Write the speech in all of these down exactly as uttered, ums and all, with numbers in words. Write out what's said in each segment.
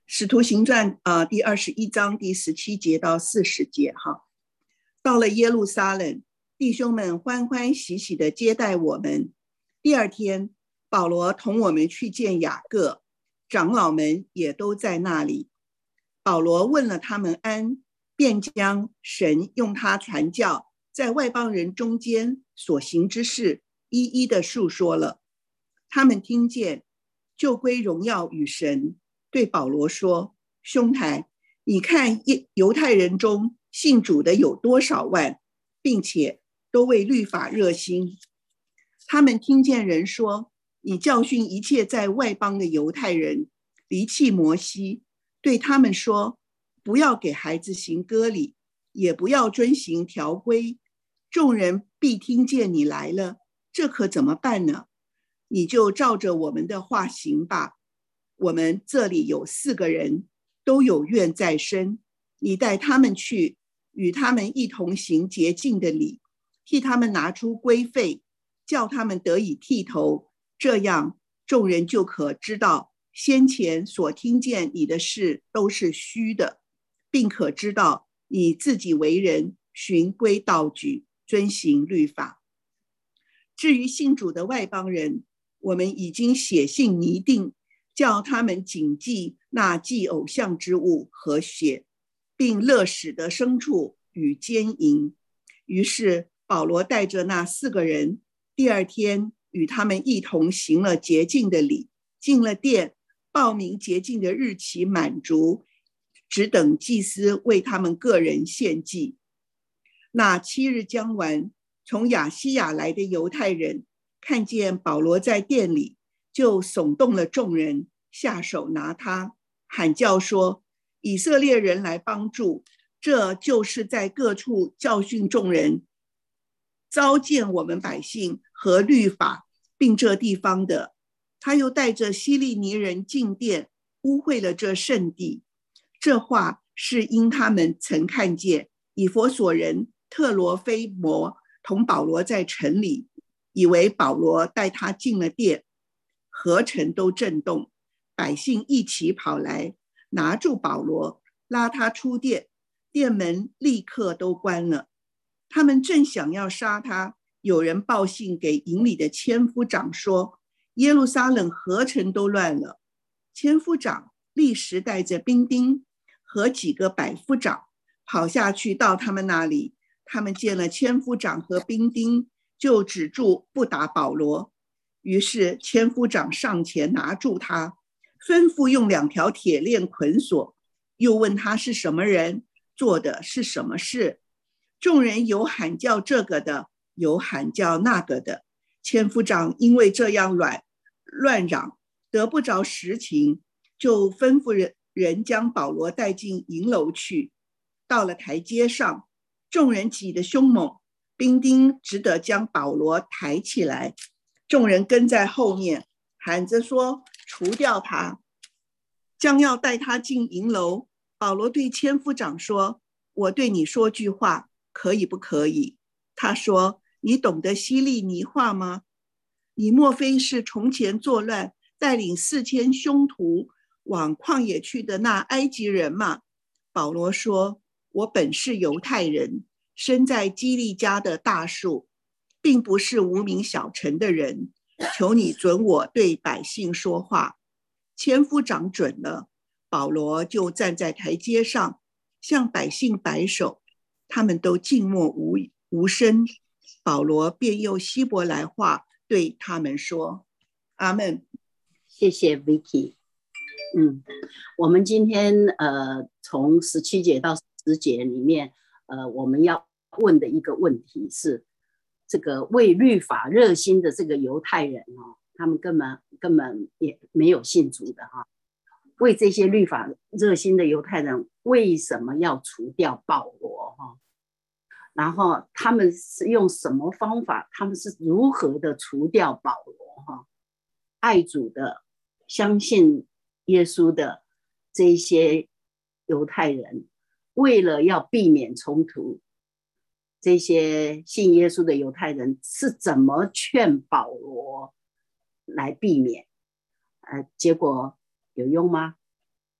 使徒行传、呃、第二十一章第十七节到四十节哈。到了耶路撒冷，弟兄们欢欢喜喜地接待我们。第二天，保罗同我们去见雅各，长老们也都在那里。保罗问了他们安，便将神用他传教在外邦人中间所行之事一一的述说了。他们听见，就归荣耀与神，对保罗说：兄台，你看犹太人中信主的有多少万，并且都为律法热心。他们听见人说，你教训一切在外邦的犹太人离弃摩西，对他们说，不要给孩子行割礼，也不要遵行条规。众人必听见你来了，这可怎么办呢？你就照着我们的话行吧。我们这里有四个人，都有怨在身，你带他们去，与他们一同行洁净的礼，替他们拿出规费，叫他们得以剃头，这样众人就可知道先前所听见你的事都是虚的，并可知道你自己为人循规蹈矩，遵行律法。至于信主的外邦人，我们已经写信拟定，叫他们谨记那祭偶像之物和血，并勒死的牲畜与奸淫。于是保罗带着那四个人，第二天与他们一同行了洁净的礼，进了殿，报明洁净的日期满足，只等祭司为他们个人献祭。那七日将完，从亚西亚来的犹太人看见保罗在殿里，就耸动了众人，下手拿他，喊叫说，以色列人来帮助，这就是在各处教训众人，糟践我们百姓和律法，并这地方的。他又带着希利尼人进殿，污秽了这圣地。这话是因他们曾看见以弗所人特罗菲摩同保罗在城里，以为保罗带他进了殿，合城都震动，百姓一起跑来，拿住保罗，拉他出殿，殿门立刻都关了。他们正想要杀他，有人报信给营里的千夫长说，耶路撒冷合城都乱了。千夫长立时带着兵丁和几个百夫长跑下去到他们那里，他们见了千夫长和兵丁，就止住不打保罗。于是千夫长上前拿住他，吩咐用两条铁链捆锁，又问他是什么人，做的是什么事。众人有喊叫这个的，有喊叫那个的。千夫长因为这样乱乱嚷，得不着实情，就吩咐人人将保罗带进营楼去。到了台阶上，众人挤得凶猛，兵丁只得将保罗抬起来，众人跟在后面，喊着说，除掉他。将要带他进营楼，保罗对千夫长说，我对你说句话，可以不可以？他说，你懂得希利尼话吗？你莫非是从前作乱，带领四千凶徒往旷野去的那埃及人吗？保罗说，我本是犹太人，生在基利家的大树，并不是无名小城的人，求你准我对百姓说话。千夫长准了，保罗就站在台阶上，向百姓摆手，他们都静默 无, 无声。保罗便用希伯来话对他们说，阿们。 谢谢 Vicky。 嗯，我们今天呃从十七节到十节里面，呃我们要问的一个问题是，这个为律法热心的这个犹太人哦，他们根本根本也没有信主的哈、哦。为这些律法热心的犹太人，为什么要除掉保罗哈？然后他们是用什么方法？他们是如何的除掉保罗哈？爱主的、相信耶稣的这些犹太人，为了要避免冲突，这些信耶稣的犹太人是怎么劝保罗来避免？呃，结果有用吗？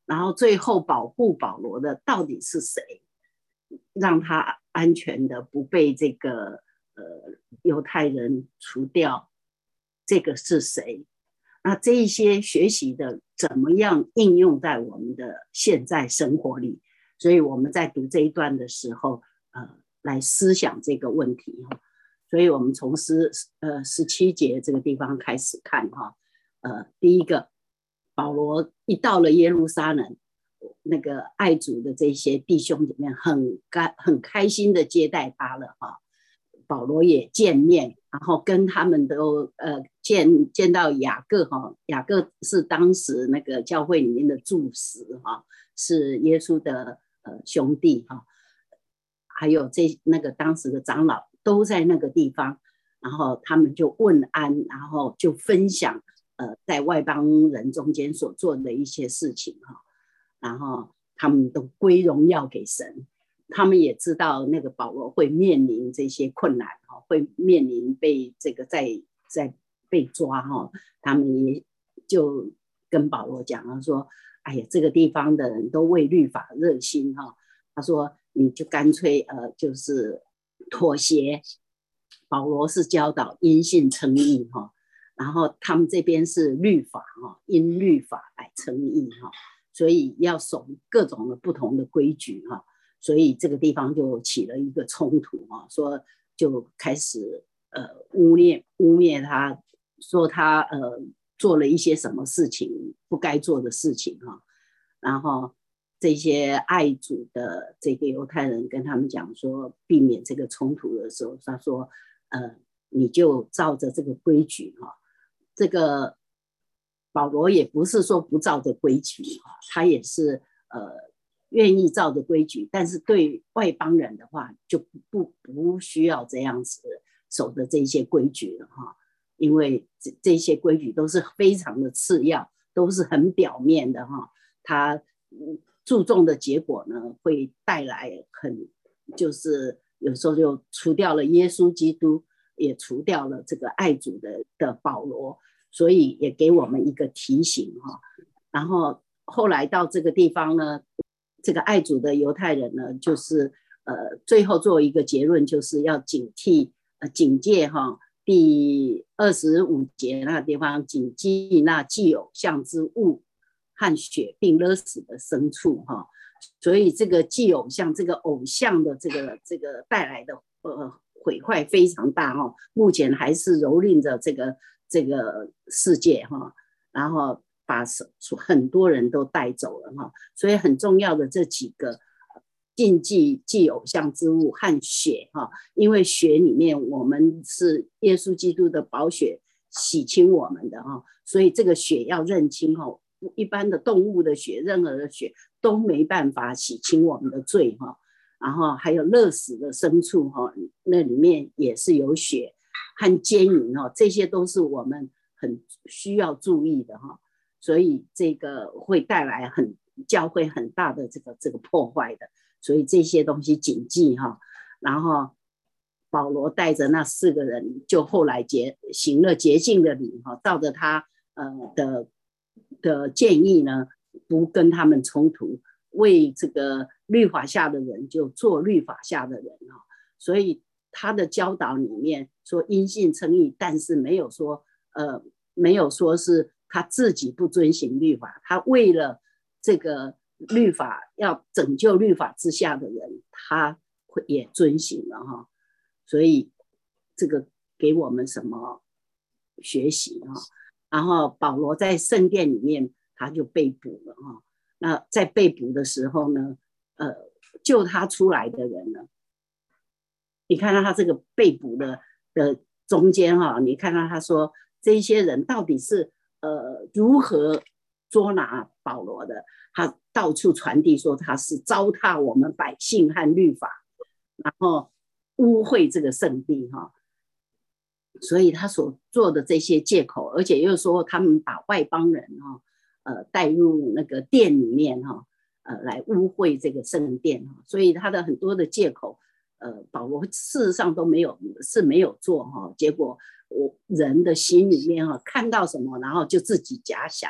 然后最后保护保罗的到底是谁，让他安全的不被这个呃犹太人除掉，这个是谁？那这一些学习的怎么样应用在我们的现在生活里？所以我们在读这一段的时候，呃，来思想这个问题哈。所以我们从十呃十七节这个地方开始看哈，呃，第一个，保罗一到了耶路撒冷，那个爱主的这些弟兄里面很开很开心的接待他了哈。保罗也见面，然后跟他们都呃见见到雅各哈，雅各是当时那个教会里面的柱石哈，是耶稣的呃兄弟哈，还有这那个当时的长老都在那个地方，然后他们就问安，然后就分享呃在外邦人中间所做的一些事情哈，然后他们都归荣耀给神。他们也知道那个保罗会面临这些困难，会面临被这个再再被抓，他们也就跟保罗讲说，哎呀，这个地方的人都为律法热心，他说你就干脆呃就是妥协。保罗是教导因信称义，然后他们这边是律法，因律法来称义，所以要守各种的不同的规矩，所以这个地方就起了一个冲突，说就开始呃污蔑污蔑他，说他呃做了一些什么事情不该做的事情，然后这些爱主的这个犹太人跟他们讲说，避免这个冲突的时候，他说呃你就照着这个规矩，这个保罗也不是说不照着规矩，他也是呃愿意照着规矩，但是对外邦人的话就不不需要这样子守的这些规矩了哈，因为 这, 这些规矩都是非常的次要，都是很表面的哈，他注重的结果呢会带来很就是有时候就除掉了耶稣基督，也除掉了这个爱主的的保罗，所以也给我们一个提醒哈。然后后来到这个地方呢，这个爱主的犹太人呢，就是呃，最后做一个结论，就是要警惕、呃、警戒哈。第二十五节那个地方，谨记那祭偶像之物和血并勒死的牲畜哈。所以这个祭偶像，这个偶像的这个这个带来的呃毁坏非常大哈，目前还是蹂躏着这个这个世界哈，然后把很多人都带走了哈，所以很重要的这几个禁忌祭偶像之物和血哈，因为血里面我们是耶稣基督的宝血洗清我们的哈，所以这个血要认清哈，一般的动物的血，任何的血都没办法洗清我们的罪哈。然后还有勒死的牲畜哈，那里面也是有血和奸淫哈，这些都是我们很需要注意的哈。所以这个会带来很教会很大的这个这个破坏的，所以这些东西谨记哈。然后保罗带着那四个人，就后来结行了洁净的礼哈，照着他呃的的建议呢，不跟他们冲突，为这个律法下的人就做律法下的人哈。所以他的教导里面说因信称义，但是没有说呃没有说是他自己不遵行律法，他为了这个律法要拯救律法之下的人，他也遵行了哈。所以这个给我们什么学习哈？然后保罗在圣殿里面他就被捕了哈。那在被捕的时候呢，呃，救他出来的人呢，你看到他这个被捕的的中间哈，你看到他说这些人到底是呃如何捉拿保罗的？他到处传递说他是糟蹋我们百姓和律法，然后污秽这个圣地哈。所以他所做的这些借口，而且又说他们把外邦人哈呃带入那个殿里面哈，呃来污秽这个圣殿哈。所以他的很多的借口，呃保罗事实上都没有是没有做哈。结果我人的心里面哈看到什么，然后就自己假想，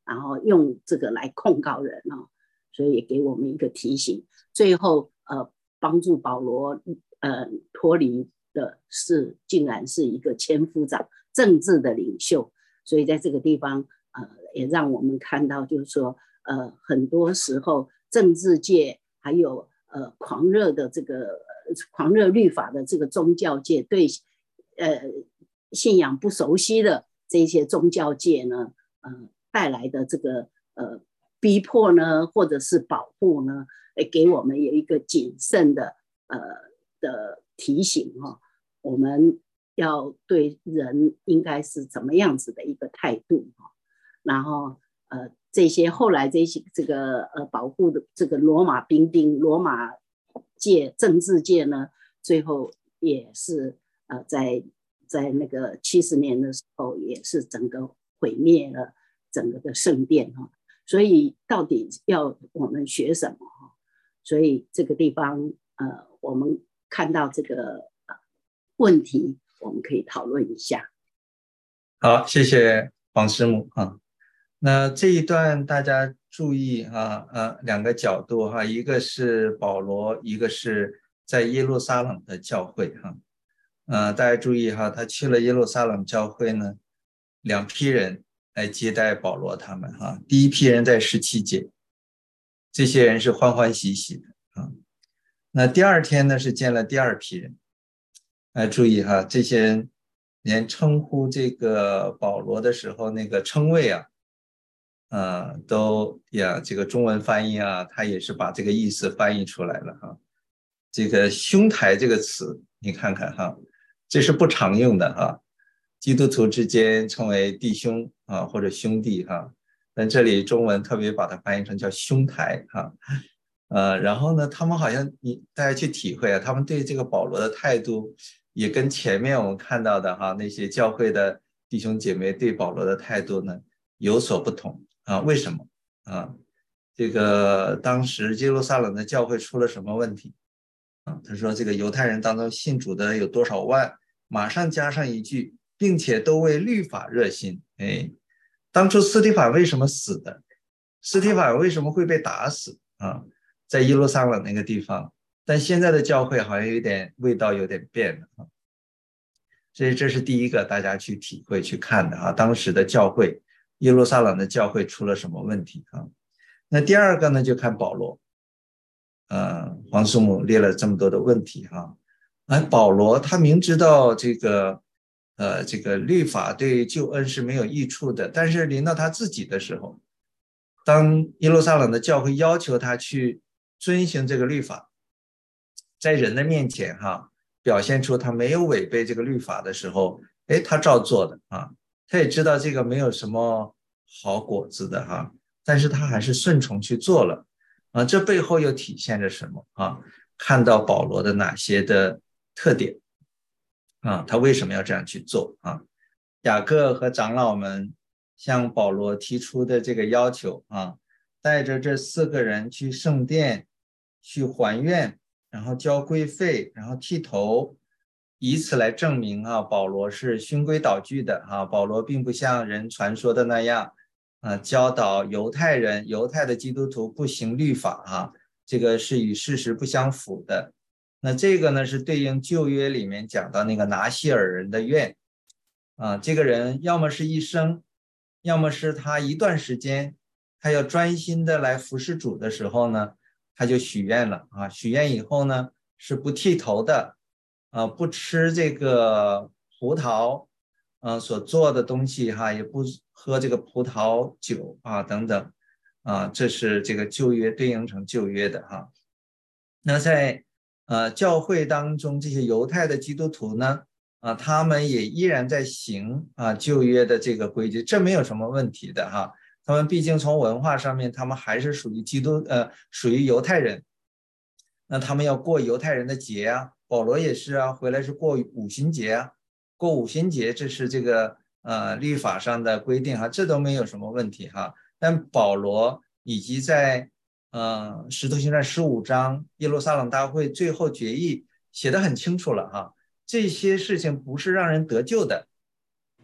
然后用这个来控告人哦，所以也给我们一个提醒。最后呃，帮助保罗呃脱离的是，竟然是一个千夫长，政治的领袖。所以在这个地方呃，也让我们看到，就是说呃，很多时候政治界还有呃狂热的这个狂热律法的这个宗教界，对呃信仰不熟悉的这些宗教界呢，呃带来的这个呃逼迫呢，或者是保护呢，给我们有一个谨慎的呃的提醒哈，我们要对人应该是怎么样子的一个态度哈，然后呃这些后来这些这个呃保护的这个罗马兵丁、罗马界政治界呢，最后也是呃在在那个七十年的时候，也是整个毁灭了整个的圣殿哈。所以到底要我们学什么哈？所以这个地方呃，我们看到这个问题，我们可以讨论一下。 好，谢谢黄师母啊。那这一段大家注意啊，呃，两个角度哈，一个是保罗，一个是在耶路撒冷的教会哈。呃，大家注意哈，他去了耶路撒冷教会呢，两批人来接待保罗他们哈。第一批人在十七节，这些人是欢欢喜喜的啊。那第二天呢，是见了第二批人。来注意哈，这些人连称呼这个保罗的时候，那个称谓啊，呃，都呀，这个中文翻译啊，他也是把这个意思翻译出来了哈。这个兄台这个词，你看看哈，这是不常用的哈。基督徒之间称为弟兄啊，或者兄弟哈，但这里中文特别把它翻译成叫兄台哈。呃，然后呢，他们好像你大家去体会啊，他们对这个保罗的态度也跟前面我们看到的哈那些教会的弟兄姐妹对保罗的态度呢有所不同啊。为什么啊？这个当时耶路撒冷的教会出了什么问题啊？他说这个犹太人当中信主的有多少万，马上加上一句，并且都为律法热心。哎，当初司提反为什么死的？司提反为什么会被打死啊？在耶路撒冷那个地方，但现在的教会好像有点味道有点变了啊。所以这是第一个大家去体会去看的啊，当时的教会，耶路撒冷的教会出了什么问题啊？那第二个呢，就看保罗，呃，黄师母列了这么多的问题哈，哎，保罗他明知道这个，呃，这个律法对救恩是没有益处的，但是临到他自己的时候，当耶路撒冷的教会要求他去遵行这个律法，在人的面前哈，表现出他没有违背这个律法的时候，哎，他照做的啊，他也知道这个没有什么好果子的哈，但是他还是顺从去做了啊，这背后又体现着什么啊？看到保罗的哪些的特点啊？他为什么要这样去做啊？雅各和长老们向保罗提出的这个要求啊，带着这四个人去圣殿去还愿，然后交规费，然后剃头，以此来证明啊，保罗是循规蹈矩的啊。保罗并不像人传说的那样啊，教导犹太人、犹太的基督徒不行律法啊，这个是与事实不相符的。那这个呢，是对应旧约里面讲到那个拿西尔人的愿啊，这个人要么是一生，要么是他一段时间，他要专心的来服侍主的时候呢，他就许愿了啊。许愿以后呢，是不剃头的，啊，不吃这个葡萄，啊所做的东西哈，也不喝这个葡萄酒啊等等，啊，这是这个旧约对应成旧约的哈。那在呃教会当中，这些犹太的基督徒呢？啊，他们也依然在行啊旧约的这个规矩，这没有什么问题的哈。他们毕竟从文化上面，他们还是属于基督呃属于犹太人，那他们要过犹太人的节啊，保罗也是啊，回来是过五旬节啊，过五旬节这是这个呃律法上的规定哈，这都没有什么问题哈。但保罗以及在呃使徒行传十五章耶路撒冷大会最后决议写得很清楚了哈。这些事情不是让人得救的，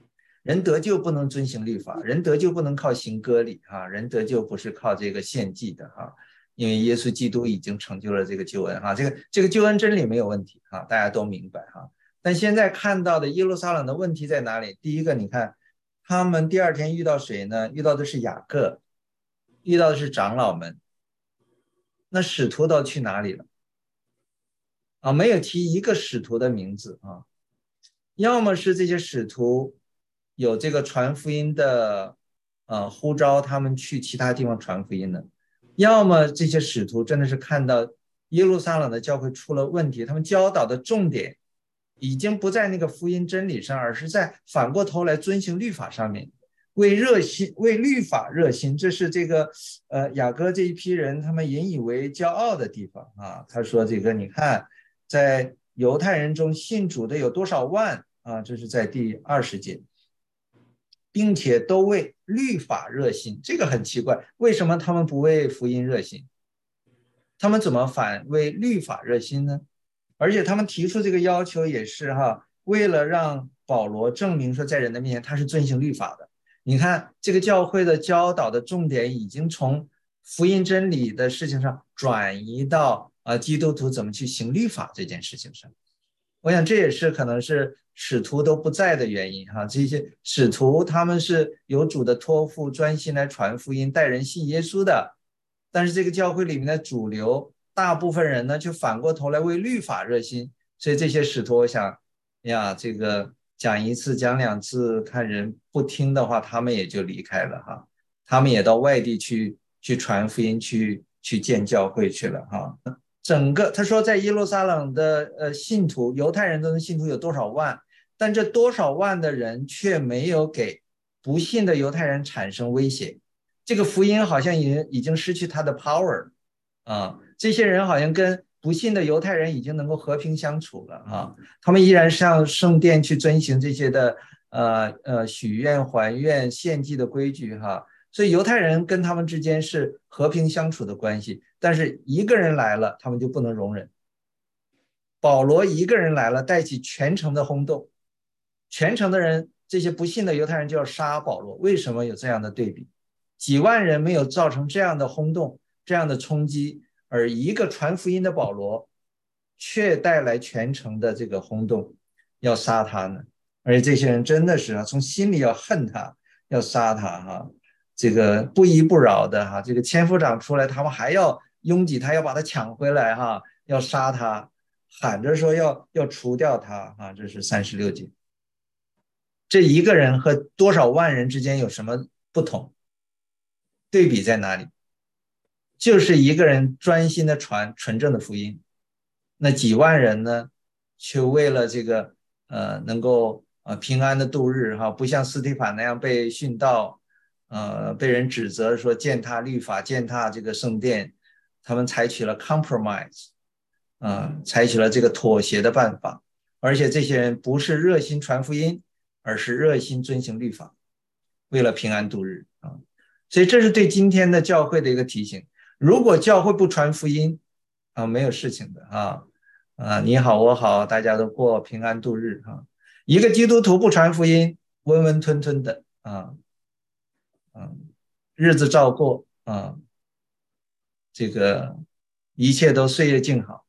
人得救不能遵行律法，人得救不能靠行割礼啊，人得救不是靠这个献祭的啊，因为耶稣基督已经成就了这个救恩哈，这个这个救恩真理没有问题哈，大家都明白哈。但现在看到的耶路撒冷的问题在哪里？第一个，你看他们第二天遇到谁呢？遇到的是雅各，遇到的是长老们。那使徒都去哪里了？啊，没有提一个使徒的名字啊。要么是这些使徒有这个传福音的呃呼召，他们去其他地方传福音的；要么这些使徒真的是看到耶路撒冷的教会出了问题，他们教导的重点已经不在那个福音真理上，而是在反过头来遵行律法上面。为热心，为律法热心，这是这个呃雅各这一批人他们引以为骄傲的地方啊。他说这个你看，在犹太人中信主的有多少万啊？这是在第二十节，并且都为律法热心。这个很奇怪，为什么他们不为福音热心？他们怎么反为律法热心呢？而且他们提出这个要求也是哈，为了让保罗证明说在人的面前他是遵行律法的。你看这个教会的教导的重点已经从福音真理的事情上转移到啊基督徒怎么去行律法这件事情上。我想这也是可能是使徒都不在的原因哈。这些使徒他们是有主的托付，专心来传福音，带人信耶稣的。但是这个教会里面的主流大部分人呢，却反过头来为律法热心。所以这些使徒，我想呀，这个讲一次讲两次，看人不听的话，他们也就离开了哈，他们也到外地去去传福音，去去建教会去了哈。整个他说在耶路撒冷的呃信徒，犹太人中的信徒有多少万，但这多少万的人却没有给不信的犹太人产生威胁，这个福音好像已经已经失去它的 power 啊，这些人好像跟不信的犹太人已经能够和平相处了啊，他们依然上圣殿去遵行这些的呃呃许愿还愿献祭的规矩哈，所以犹太人跟他们之间是和平相处的关系，但是一个人来了他们就不能容忍。保罗一个人来了，带起全城的轰动，全城的人这些不信的犹太人就要杀保罗。为什么有这样的对比？几万人没有造成这样的轰动，这样的冲击，而一个传福音的保罗却带来全城的这个轰动，要杀他呢。而且这些人真的是啊，从心里要恨他，要杀他哈，这个不依不饶的哈，这个千夫长出来，他们还要拥挤他，要把他抢回来哈，要杀他，喊着说要要除掉他啊，这是三十六节。这一个人和多少万人之间有什么不同？对比在哪里？就是一个人专心的传纯正的福音，那几万人呢，却为了这个呃能够呃平安的度日哈，不像司提反那样被殉道，呃被人指责说践踏律法、践踏这个圣殿，他们采取了 compromise， 啊、呃，采取了这个妥协的办法，而且这些人不是热心传福音，而是热心遵行律法，为了平安度日啊。所以这是对今天的教会的一个提醒。如果教会不传福音啊，没有事情的啊啊，你好我好，大家都过平安度日啊。一个基督徒不传福音，温温吞吞的啊，啊，日子照过啊，这个一切都岁月静好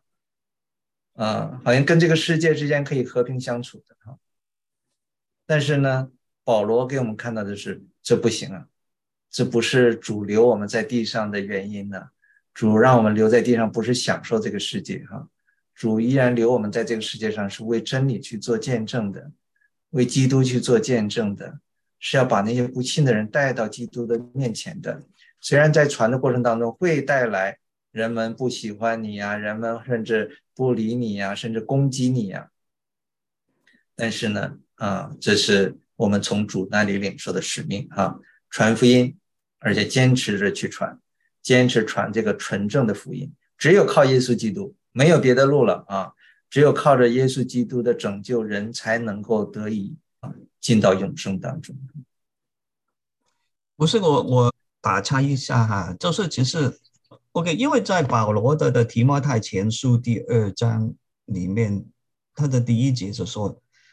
啊，好像跟这个世界之间可以和平相处的啊。但是呢，保罗给我们看到的是，这不行啊。这不是主留我们在地上的原因呢，主让我们留在地上不是享受这个世界哈，主依然留我们在这个世界上是为真理去做见证的，为基督去做见证的，是要把那些不信的人带到基督的面前的。虽然在传的过程当中会带来人们不喜欢你啊，人们甚至不理你啊，甚至攻击你啊，但是呢啊，这是我们从主那里领受的使命啊，传福音，而且坚持着去传，坚持传这个纯正的福音，只有靠耶稣基督，没有别的路了啊！只有靠着耶稣基督的拯救，人才能够得以啊进到永生当中。 不是我我打岔一下哈，就是其实 OK， 因为在保罗的的提摩太前书第二章里面，他的第一节就说，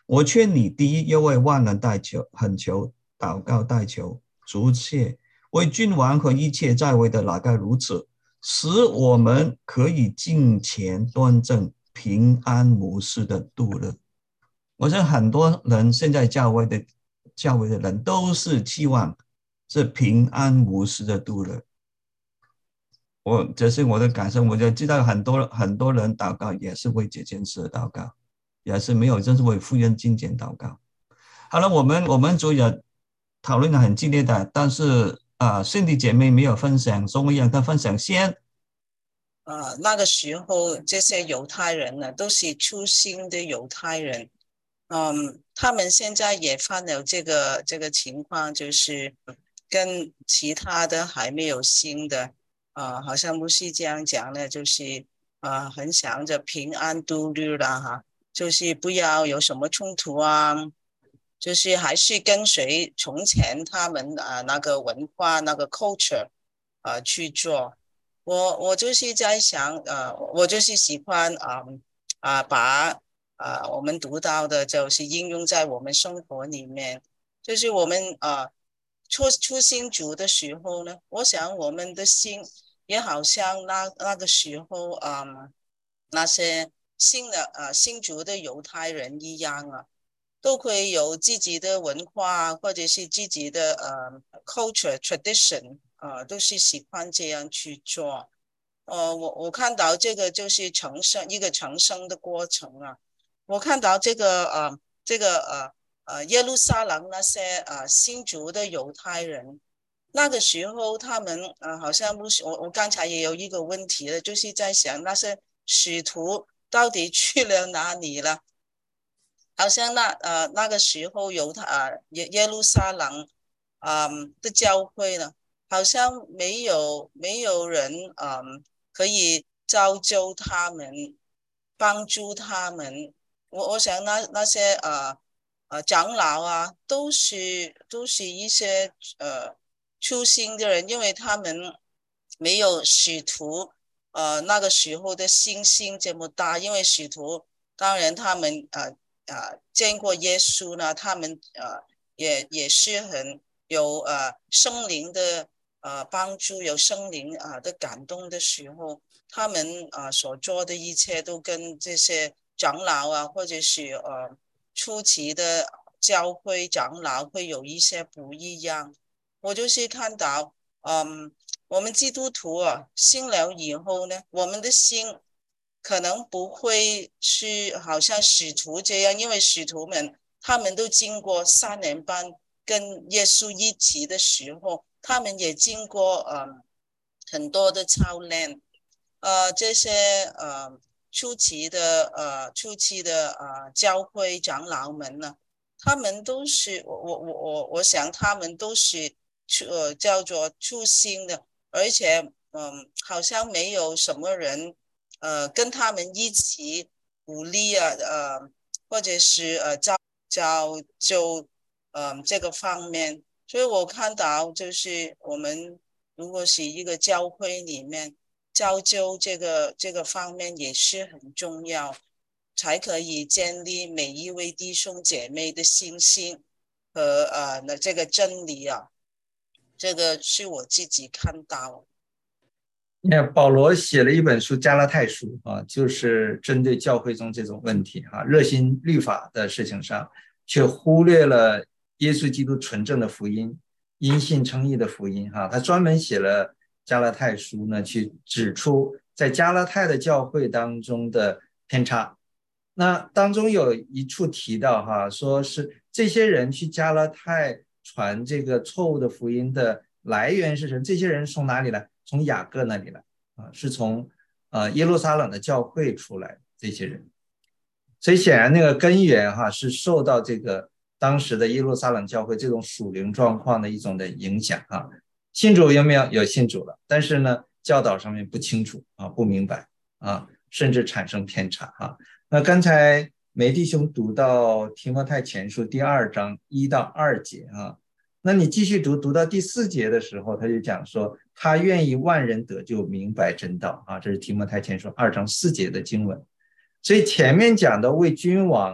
我劝你，第一要为万人代求，恳求、祷告、代求，逐切为君王和一切在位的哪个如此，使我们可以敬虔端正、平安无事的度日。我想很多人现在教会的教会的人都是期望是平安无事的度日。我这是我的感受，我就知道很多很多人祷告也是为这件事祷告，也是没有真是为福音敬虔祷告。好了，我们我们昨日讨论的很激烈的，但是啊，圣弟姐妹没有分享，所以我让她分享先。 呃，那个时候这些犹太人呢，都是初心的犹太人，嗯，他们现在也犯了这个这个情况，就是跟其他的还没有信的，呃，好像不是这样讲的，就是呃，很想着平安度日啦哈，就是不要有什么冲突啊，就是还是跟随从前他们啊、呃、那个文化那个 culture 呃去做。我我就是在想，呃，我就是喜欢啊啊、呃呃、把啊、呃、我们读到的就是应用在我们生活里面，就是我们呃初初信主的时候呢，我想我们的心也好像那那个时候啊、呃、那些新的呃信主的犹太人一样啊，都可以有自己的文化或者是自己的呃 culture tradition。呃，都是喜欢这样去做，呃，我我看到这个就是成生一个成生的过程啊。我看到这个呃这个呃呃耶路撒冷那些呃新族的犹太人，那个时候他们呃好像不是我我刚才也有一个问题了，就是在想那些使徒到底去了哪里了？好像那呃那个时候犹太呃耶耶路撒冷嗯、呃、的教会呢，好像没有没有人嗯可以造就他们，帮助他们。我我想那那些呃呃长老啊，都是都是一些呃初心的人，因为他们没有使徒呃那个时候的信心这么大，因为使徒当然他们呃呃见过耶稣呢，他们呃也也是很有呃圣灵的呃帮助，有圣灵啊、呃、的感动的时候，他们啊、呃、所做的一切都跟这些长老啊，或者是呃初期的教会长老会有一些不一样。我就是看到嗯我们基督徒啊信了以后呢，我们的心可能不会是好像使徒这样，因为使徒们他们都经过三年半跟耶稣一起的时候，他们也经过呃很多的操练，呃这些呃初期的呃初期的呃教会长老们呢，他们都是我我我我我想他们都是呃叫做初心的，而且嗯、呃、好像没有什么人呃跟他们一起鼓励啊呃或者是呃教教就嗯、呃这个方面。所以我看到就是我们如果是一个教会里面教究这个这个方面也是很重要，才可以建立每一位弟兄姐妹的信心和呃那这个真理啊，这个是我自己看到。 那保罗写了一本书《加拉太书》啊，就是针对教会中这种问题啊，热心律法的事情上，却忽略了耶稣基督纯正的福音、因信称义的福音哈、啊。他专门写了《加拉太书》呢，去指出在加拉太的教会当中的偏差。那当中有一处提到哈、啊，说是这些人去加拉太传这个错误的福音的来源是什么？这些人从哪里来？从雅各那里来啊，是从呃耶路撒冷的教会出来的这些人，所以显然那个根源哈是受到这个当时的耶路撒冷教会这种属灵状况的一种的影响啊。信主有没有？有信主了，但是呢教导上面不清楚啊，不明白啊，甚至产生偏差啊。那刚才梅弟兄读到提摩太前书第二章一到二节啊。那你继续读，读到第四节的时候，他就讲说，他愿意万人得救，明白真道啊，这是提摩太前书二章四节的经文。所以前面讲的为君王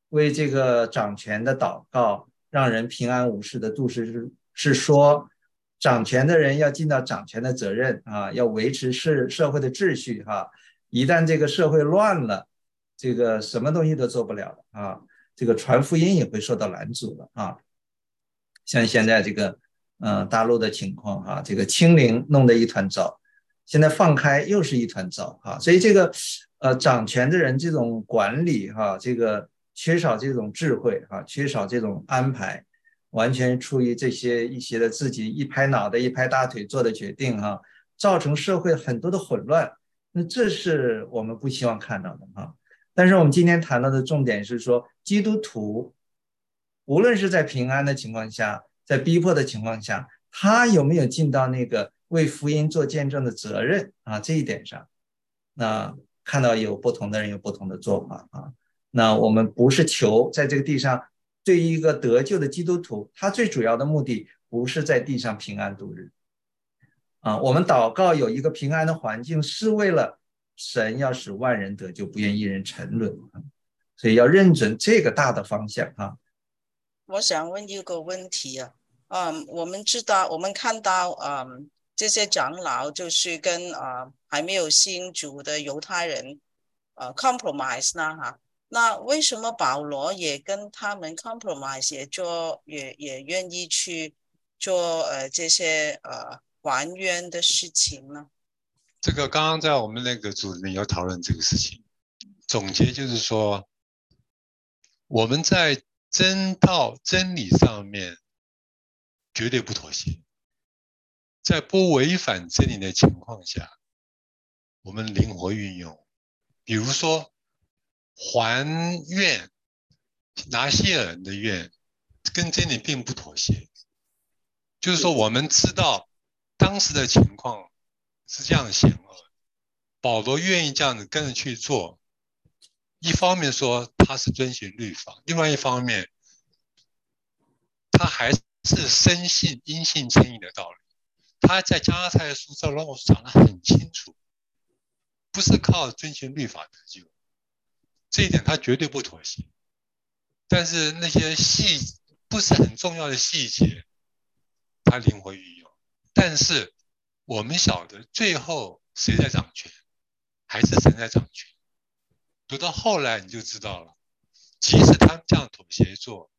为这个掌权的祷告，让人平安无事的度世是是说，掌权的人要尽到掌权的责任啊，要维持社社会的秩序哈、啊。一旦这个社会乱了，这个什么东西都做不了了啊，这个传福音也会受到拦阻了啊。像现在这个呃大陆的情况啊，这个清零弄得一团糟，现在放开又是一团糟啊，所以这个呃掌权的人这种管理哈、啊，这个缺少这种智慧啊，缺少这种安排，完全出于这些一些的自己一拍脑袋一拍大腿做的决定哈、啊，造成社会很多的混乱。那这是我们不希望看到的哈。但是我们今天谈到的重点是说，基督徒无论是在平安的情况下，在逼迫的情况下，他有没有尽到那个为福音做见证的责任啊？这一点上，那看到有不同的人有不同的做法啊。那我们不是求在这个地上，对于一个得救的基督徒，他最主要的目的不是在地上平安度日。啊，我们祷告有一个平安的环境，是为了神要使万人得救，不愿一人沉沦，所以要认准这个大的方向啊。 我想问一个问题啊，嗯，我们知道，我们看到，嗯，这些长老就是跟啊、呃、还没有信主的犹太人，呃 compromise 呢哈，那为什么保罗也跟他们 compromise， 也做也也愿意去做呃这些呃还愿的事情呢？ 这个刚刚在我们那个组里面有讨论这个事情，总结就是说，我们在真道真理上面绝对不妥协，在不违反真理的情况下，我们灵活运用。比如说还愿，拿谢尔人的愿跟真理并不妥协，就是说我们知道当时的情况是这样险恶，保罗愿意这样子跟着去做，一方面说他是遵循律法，另外一方面他还是深信因信称义的道理。他在加拉太书上让我讲得很清楚，不是靠遵循律法得救，这一点他绝对不妥协。但是那些细不是很重要的细节，他灵活运用。但是我们晓得最后谁在掌权，还是神在掌权。读到后来你就知道了，即使他们这样妥协做，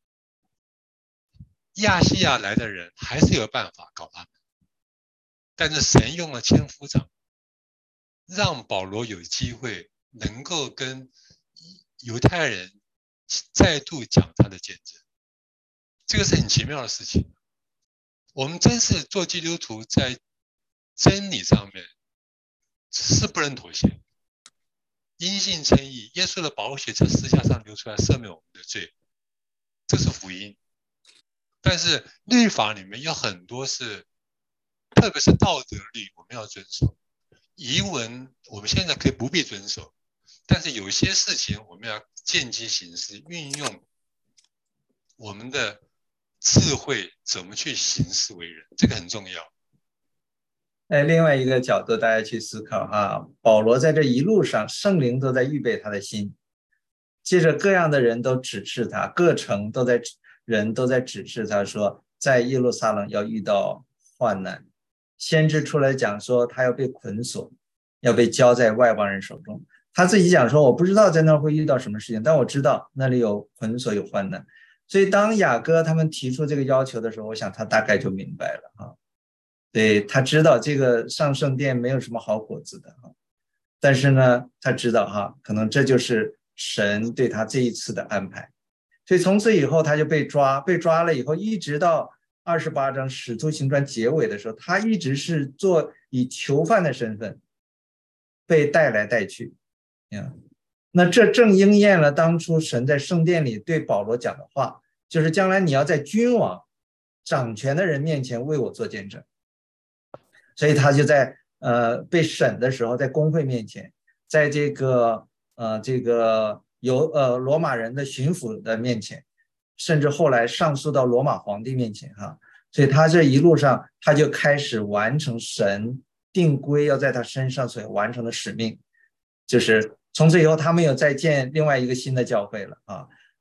亚细亚来的人还是有办法搞他们。但是神用了千夫长，让保罗有机会能够跟犹太人再度讲他的见证，这个是很奇妙的事情。我们真是做基督徒，在真理上面是不能妥协。因信称义，耶稣的宝血在十字架上流出来，赦免我们的罪，这是福音。但是律法里面有很多是，特别是道德律，我们要遵守。遗文我们现在可以不必遵守，但是有些事情我们要见机行事，运用我们的智慧怎么去行事为人，这个很重要。 哎，另外一个角度，大家去思考啊，保罗在这一路上，圣灵都在预备他的心，接着各样的人都指示他，各城都在人都在指示他说，在耶路撒冷要遇到患难。先知出来讲说，他要被捆锁，要被交在外邦人手中。他自己讲说，我不知道在那儿会遇到什么事情，但我知道那里有捆锁，有患难。所以当雅各他们提出这个要求的时候，我想他大概就明白了啊。对，他知道这个上圣殿没有什么好果子的哈，但是呢，他知道哈，可能这就是神对他这一次的安排，所以从此以后他就被抓，被抓了以后，一直到二十八章使徒行传结尾的时候，他一直是做以囚犯的身份被带来带去呀。那这正应验了当初神在圣殿里对保罗讲的话，就是将来你要在君王掌权的人面前为我做见证。所以他就在呃被审的时候，在公会面前，在这个呃这个由呃罗马人的巡抚的面前，甚至后来上诉到罗马皇帝面前哈，所以他这一路上他就开始完成神定规要在他身上所完成的使命，就是从此以后他没有再建另外一个新的教会了啊，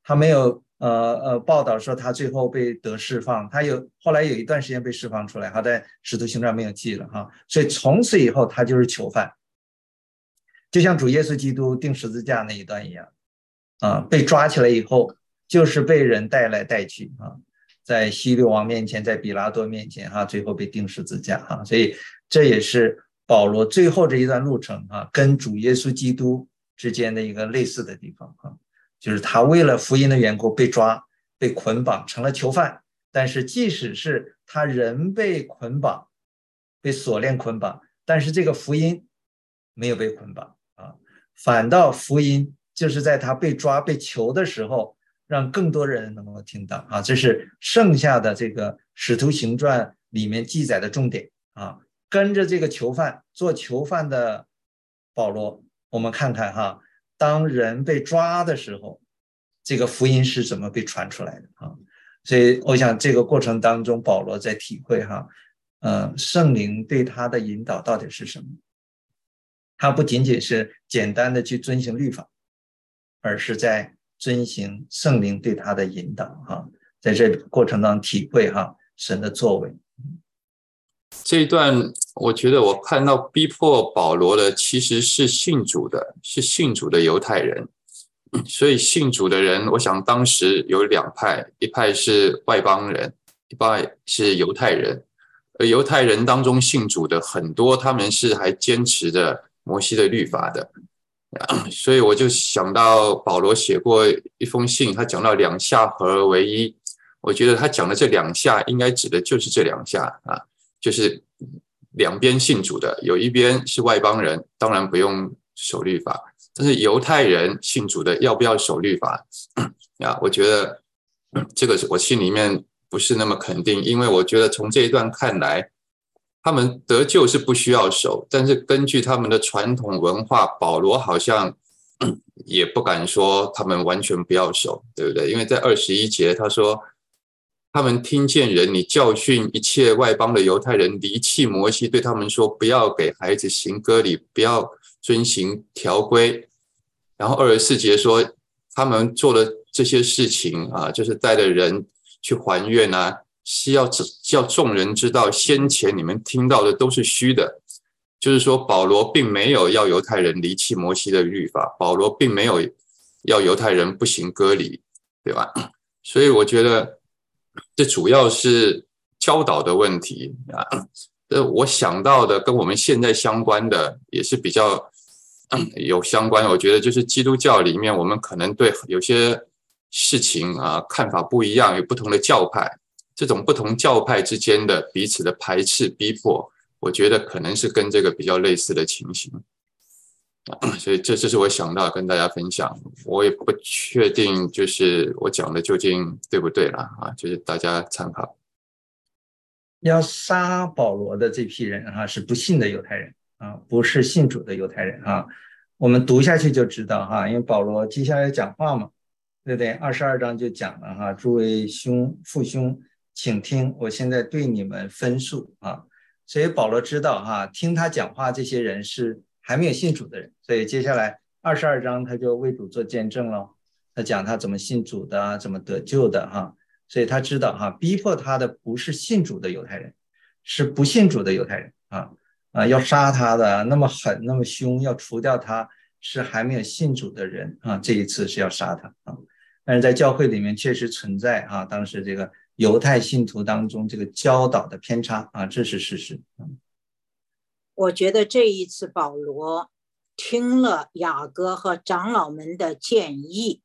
他没有呃呃报道说他最后被得释放，他有后来有一段时间被释放出来，他在使徒行传没有记了哈，所以从此以后他就是囚犯，就像主耶稣基督钉十字架那一段一样啊，被抓起来以后就是被人带来带去啊，在希律王面前，在比拉多面前哈，最后被钉十字架哈，所以这也是保罗最后这一段路程啊，跟主耶稣基督之间的一个类似的地方啊，就是他为了福音的缘故被抓、被捆绑，成了囚犯。但是即使是他人被捆绑、被锁链捆绑，但是这个福音没有被捆绑啊，反倒福音就是在他被抓、被囚的时候，让更多人能够听到啊。这是剩下的这个《使徒行传》里面记载的重点啊。跟着这个囚犯做囚犯的保罗，我们看看哈，当人被抓的时候，这个福音是怎么被传出来的啊？所以我想这个过程当中，保罗在体会哈，呃，圣灵对他的引导到底是什么？他不仅仅是简单的去遵行律法，而是在遵行圣灵对他的引导哈，在这个过程当中体会哈神的作为。 这一段我觉得我看到逼迫保罗的其实是信主的，是信主的犹太人。所以信主的人，我想当时有两派，一派是外邦人，一派是犹太人。而犹太人当中信主的很多，他们是还坚持着摩西的律法的。所以我就想到保罗写过一封信，他讲到两下合而为一，我觉得他讲的这两下应该指的就是这两下啊，就是两边信主的，有一边是外邦人，当然不用守律法，但是犹太人信主的要不要守律法啊？我觉得这个我心里面不是那么肯定，因为我觉得从这一段看来，他们得救是不需要守，但是根据他们的传统文化，保罗好像也不敢说他们完全不要守，对不对？因为在二十一节他说，他们听见人你教训一切外邦的犹太人离弃摩西，对他们说不要给孩子行割礼，不要遵行条规。然后二十四节说他们做的这些事情啊，就是带着人去还愿啊，是要叫众人知道先前你们听到的都是虚的。就是说保罗并没有要犹太人离弃摩西的律法，保罗并没有要犹太人不行割礼，对吧？所以我觉得这主要是教导的问题啊。我想到的跟我们现在相关的也是比较有相关，我觉得就是基督教里面我们可能对有些事情啊看法不一样，有不同的教派，这种不同教派之间的彼此的排斥逼迫，我觉得可能是跟这个比较类似的情形。所以这这是我想到跟大家分享，我也不确定就是我讲的究竟对不对啦啊，就是大家参考。 要杀保罗的这批人啊，是不信的犹太人啊，不是信主的犹太人啊。我们读下去就知道哈，因为保罗接下来讲话嘛，对不对？二十二章就讲了哈，诸位兄父兄，请听，我现在对你们分述啊。所以保罗知道哈，听他讲话这些人是还没有信主的人，所以接下来二十二章他就为主做见证了，他讲他怎么信主的，怎么得救的哈，所以他知道哈，逼迫他的不是信主的犹太人，是不信主的犹太人啊啊，要杀他的那么狠那么凶，要除掉他是还没有信主的人啊，这一次是要杀他啊，但是在教会里面确实存在啊，当时这个犹太信徒当中这个教导的偏差啊，这是事实。 我觉得这一次保罗听了雅各和长老们的建议，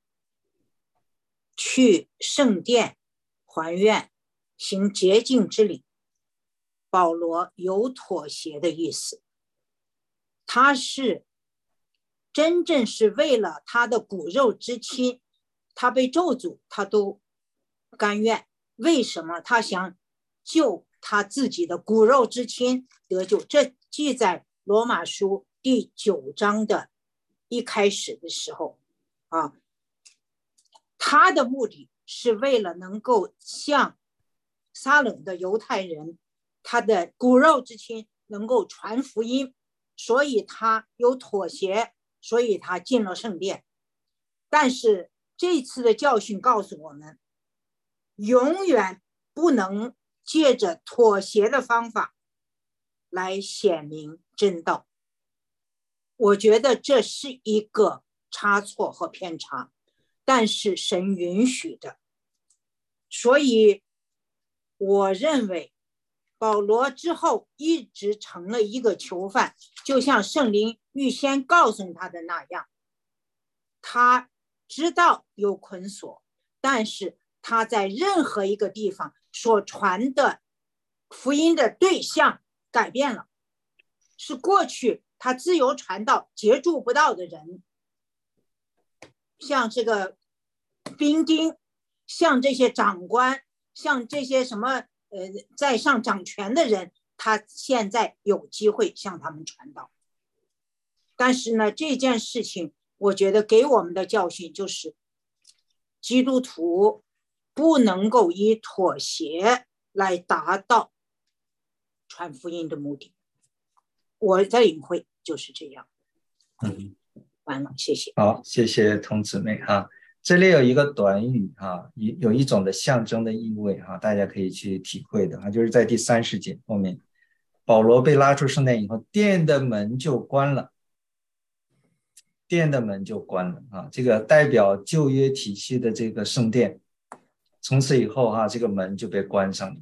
去圣殿还愿，行洁净之礼，保罗有妥协的意思，他是真正是为了他的骨肉之亲，他被咒诅他都甘愿。为什么？他想救他自己的骨肉之亲得救，这记在罗马书第九章的一开始的时候啊，他的目的是为了能够向撒冷的犹太人，他的骨肉之亲能够传福音，所以他有妥协，所以他进了圣殿。但是这次的教训告诉我们，永远不能借着妥协的方法来显明真道。我觉得这是一个差错和偏差，但是神允许的。所以我认为保罗之后一直成了一个囚犯，就像圣灵预先告诉他的那样，他知道有捆锁，但是他在任何一个地方所传的福音的对象改变了，是过去他自由传道接触不到的人，像这个兵丁，像这些长官，像这些什么呃在上掌权的人，他现在有机会向他们传道。但是呢，这件事情我觉得给我们的教训就是，基督徒不能够以妥协来达到传福音的目的。我的领会就是这样。 嗯， 完了，谢谢。 好，谢谢童姊妹哈。这里有一个短语哈，有一种的象征的意味哈，大家可以去体会的哈，就是在第三十节后面，保罗被拉出圣殿以后，殿的门就关了，殿的门就关了啊，这个代表旧约体系的这个圣殿，从此以后哈，这个门就被关上了。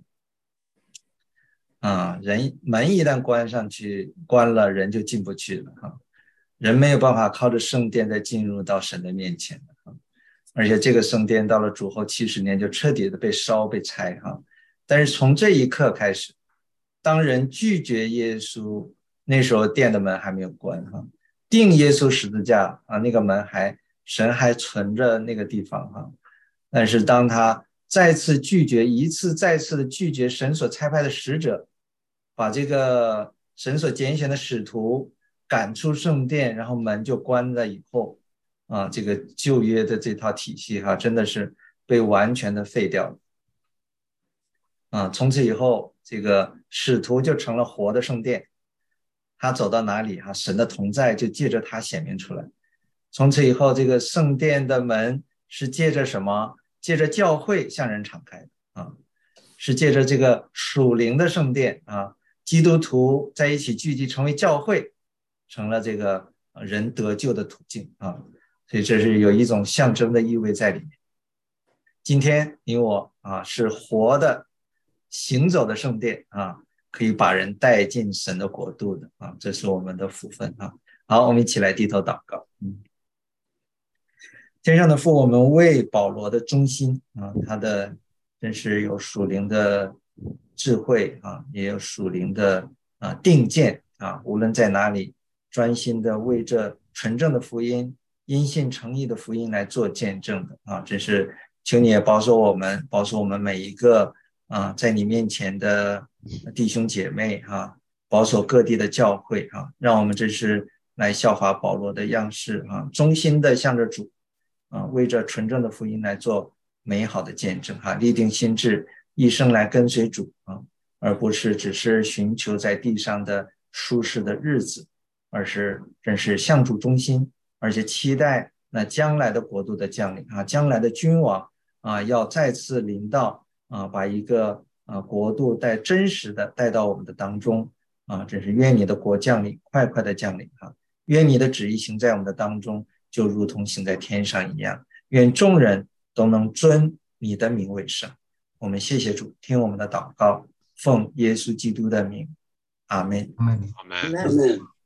啊，人门一旦关上去，关了人就进不去了哈，人没有办法靠着圣殿再进入到神的面前了哈，而且这个圣殿到了主后七十年就彻底的被烧被拆哈。但是从这一刻开始，当人拒绝耶稣，那时候殿的门还没有关哈，钉耶稣十字架啊，那个门还神还存着那个地方哈。但是当他再次拒绝，一次再次的拒绝神所差派的使者，把这个神所拣选的使徒赶出圣殿，然后门就关了以后啊，这个旧约的这套体系哈，真的是被完全的废掉了啊。从此以后，这个使徒就成了活的圣殿，他走到哪里哈，神的同在就借着他显明出来。从此以后，这个圣殿的门是借着什么？借着教会向人敞开的啊，是借着这个属灵的圣殿啊，基督徒在一起聚集成为教会，成了这个人得救的途径啊，所以这是有一种象征的意味在里面。今天你我啊是活的行走的圣殿啊，可以把人带进神的国度的啊，这是我们的福分啊。好，我们一起来低头祷告。嗯，天上的父，我们为保罗的忠心啊，他的真是有属灵的智慧啊，也有属灵的啊定见啊，无论在哪里，专心的为这纯正的福音、因信诚意的福音来做见证的啊，真是求你也保守我们，保守我们每一个啊在你面前的弟兄姐妹啊，保守各地的教会啊，让我们这是来效法保罗的样式啊，忠心的向着主啊，为着纯正的福音来做美好的见证哈，立定心志，一生来跟随主啊，而不是只是寻求在地上的舒适的日子，而是真是向主忠心，而且期待那将来的国度的降临啊，将来的君王啊要再次临到啊，把一个啊国度带真实的带到我们的当中啊，真是愿你的国降临，快快的降临啊，愿你的旨意行在我们的当中，就如同行在天上一样，愿众人都能尊你的名为圣。我们谢谢主，听我们的祷告，奉耶稣基督的名，阿们。 阿们。